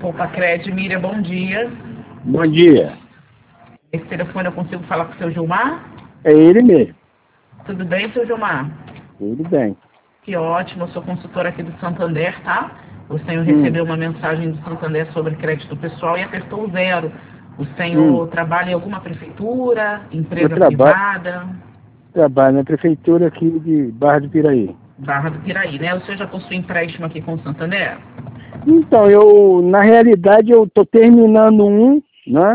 Poupa Cred, Miriam, bom dia. Bom dia. Esse telefone eu consigo falar com o seu Gilmar? É ele mesmo. Tudo bem, seu Gilmar? Tudo bem. Que ótimo, eu sou consultora aqui do Santander, tá? O senhor recebeu uma mensagem do Santander sobre crédito pessoal e apertou o 0. O senhor trabalha em alguma prefeitura, empresa privada? Trabalho na prefeitura aqui de Barra do Piraí. Barra do Piraí, né? O senhor já possui empréstimo aqui com o Santander? Então, na realidade, eu estou terminando um, né?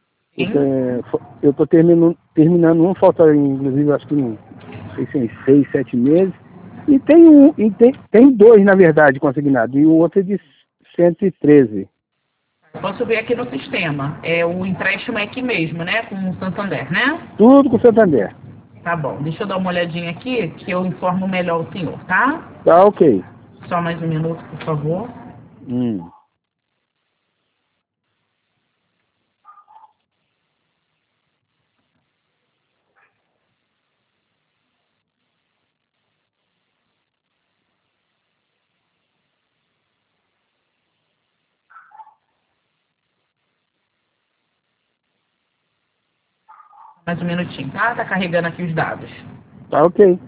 Eu estou terminando um, falta inclusive acho que não sei se é 6, 7 meses. E tem dois, na verdade, consignados, e o outro é de 113. Posso ver aqui no sistema. O empréstimo é aqui mesmo, né? Com o Santander, né? Tudo com o Santander. Tá bom. Deixa eu dar uma olhadinha aqui, que eu informo melhor o senhor, tá? Tá, ok. Só mais um minuto, por favor. Mais um minutinho, tá? Tá carregando aqui os dados. Tá, ok.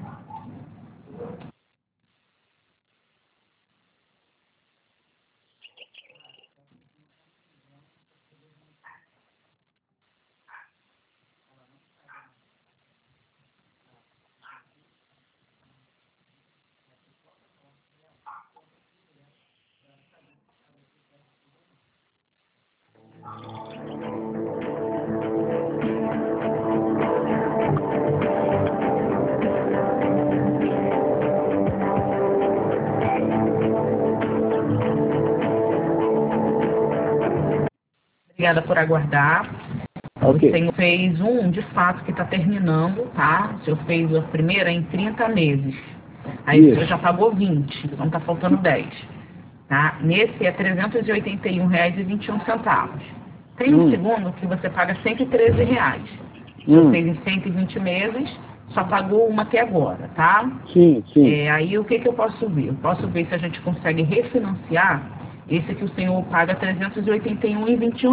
Obrigada por aguardar. Ok. O senhor fez um, de fato, que está terminando, tá? O senhor fez a primeira em 30 meses. Aí o senhor já pagou 20, então está faltando 10. Tá? Nesse é R$ 381,21. Tem um segundo que você paga R$ 113. O senhor fez em 120 meses, só pagou uma até agora, tá? Sim, sim. Aí o que eu posso ver? Eu posso ver se a gente consegue refinanciar esse que o senhor paga R$ 381,21.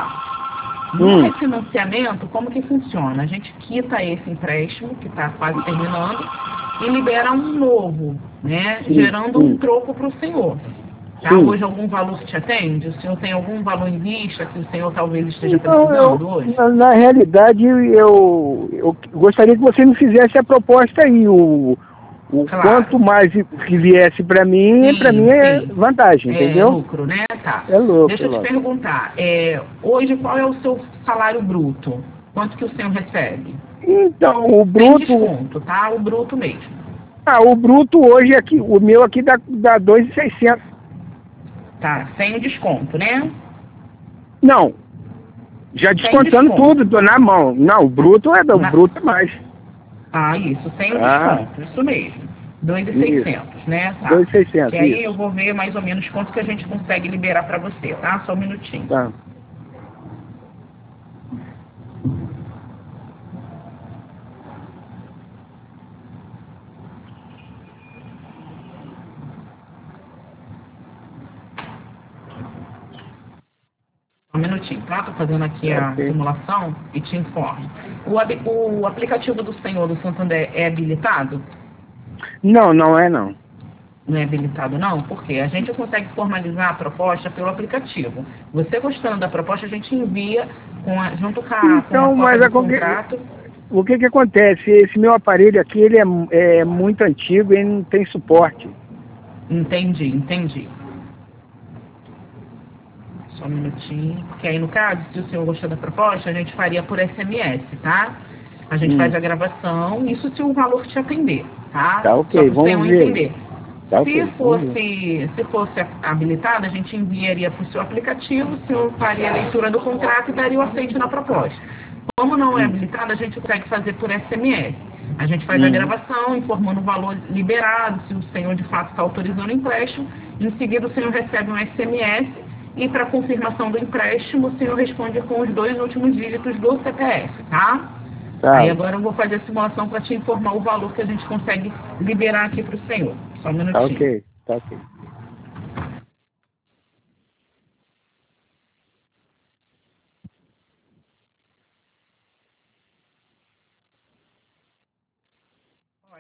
No refinanciamento, como que funciona? A gente quita esse empréstimo, que está quase terminando, e libera um novo, né? Gerando um troco para o senhor. Tá? Hoje algum valor que te atende? O senhor tem algum valor em vista que o senhor talvez esteja precisando hoje? Na realidade, eu gostaria que você me fizesse a proposta aí. Claro. Quanto mais que viesse para mim é vantagem, entendeu? É lucro, né? Tá. É lucro. Deixa eu te perguntar, hoje qual é o seu salário bruto? Quanto que o senhor recebe? Então, o Sem bruto... desconto, tá? O bruto mesmo. O bruto hoje aqui, o meu aqui dá 2.600. Tá, sem o desconto, né? Não. Já descontando tudo, tô na mão. Não, o bruto é bruto é mais. Isso, sem o desconto, isso mesmo. 2.600, né? Tá. 2.600, E aí eu vou ver mais ou menos quanto que a gente consegue liberar para você, tá? Só um minutinho. Tá. Um minutinho, tá? Tô fazendo aqui a simulação e te informo. O aplicativo do senhor do Santander é habilitado? Não, não é não. Não é habilitado não? Porque a gente consegue formalizar a proposta pelo aplicativo. Você gostando da proposta, a gente envia junto com a cópia do contrato. O que acontece? Esse meu aparelho aqui, ele é muito antigo e não tem suporte. Entendi. Só um minutinho. Porque aí, no caso, se o senhor gostou da proposta, a gente faria por SMS, tá? A gente faz a gravação, isso se o valor te atender, tá? Tá, ok, vamos ver. Entender. Se fosse habilitado, a gente enviaria para o seu aplicativo, o senhor faria a leitura do contrato e daria o aceite na proposta. Como não é habilitado, a gente consegue fazer por SMS. A gente faz a gravação, informando o valor liberado, se o senhor de fato está autorizando o empréstimo. Em seguida, o senhor recebe um SMS e para confirmação do empréstimo, o senhor responde com os 2 últimos dígitos do CPF, tá? Aí agora eu vou fazer a simulação para te informar o valor que a gente consegue liberar aqui para o senhor. Só um minutinho. Tá ok.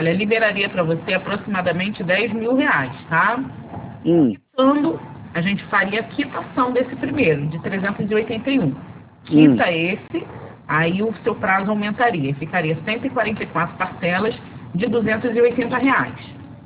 Olha, liberaria para você aproximadamente R$ 10.000, tá? Quando a gente faria a quitação desse primeiro, de 381. Quita esse, aí o seu prazo aumentaria. Ficaria 144 parcelas de R$ 280.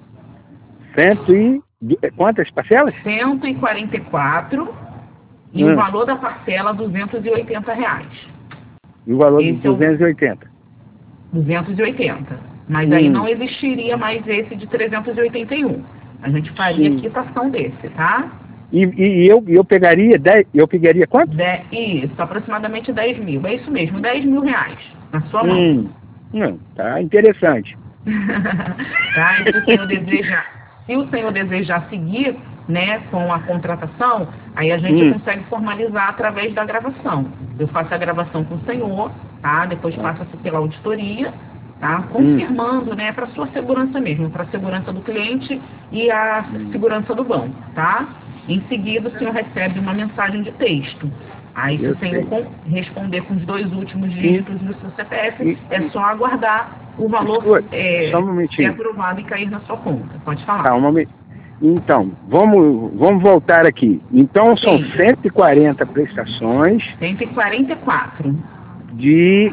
Quantas parcelas? 144 e o valor da parcela R$ 280. E o valor de 280? 280. Mas aí não existiria mais esse de 381. A gente faria a quitação desse, tá? E eu pegaria 10, eu pegaria quanto? Isso, aproximadamente 10 mil. É isso mesmo, R$ 10.000 na sua mão. Tá interessante. Tá? E se o senhor desejar seguir, né, com a contratação, aí a gente consegue formalizar através da gravação. Eu faço a gravação com o senhor, tá? Depois passa-se pela auditoria, tá? Confirmando, né, para sua segurança mesmo, para a segurança do cliente e a segurança do banco, tá? Em seguida, o senhor recebe uma mensagem de texto. Aí, se o senhor responder com os 2 últimos dígitos do seu CPF, é só aguardar o valor ser aprovado e cair na sua conta. Pode falar. Tá, um momento. Então, vamos voltar aqui. Então, são 140 prestações. 144. De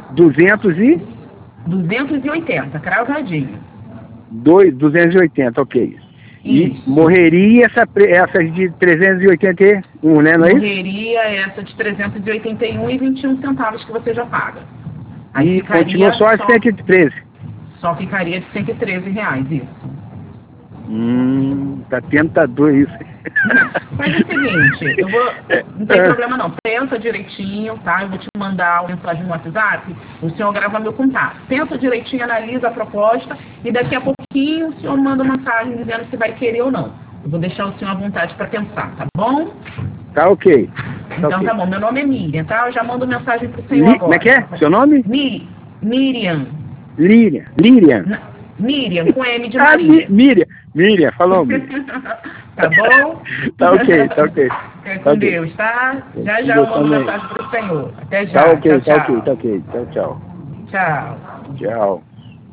280, cravadinho. 280, ok. E morreria essas de 381, né? Não é isso? Morreria essa de 381,21 centavos que você já paga. Aí e continua só a 113. Só ficaria de R$ 113, isso. Tá tentador isso. Faz o seguinte, não tem problema não, pensa direitinho, tá? Eu vou te mandar uma mensagem no WhatsApp, o senhor grava meu contato. Pensa direitinho, analisa a proposta e daqui a pouquinho o senhor manda uma mensagem dizendo se vai querer ou não. Eu vou deixar o senhor à vontade para pensar, tá bom? Tá ok. Então tá bom, meu nome é Miriam, tá? Eu já mando mensagem pro senhor agora. Como é que é? Seu nome? Miriam. Miriam, com M de Maria. Miriam, falou. Tá bom? Tá ok. Fica com Deus, tá? Já eu mando mensagem pro senhor. Até já. Tá ok. Tchau. Tchau. Tchau.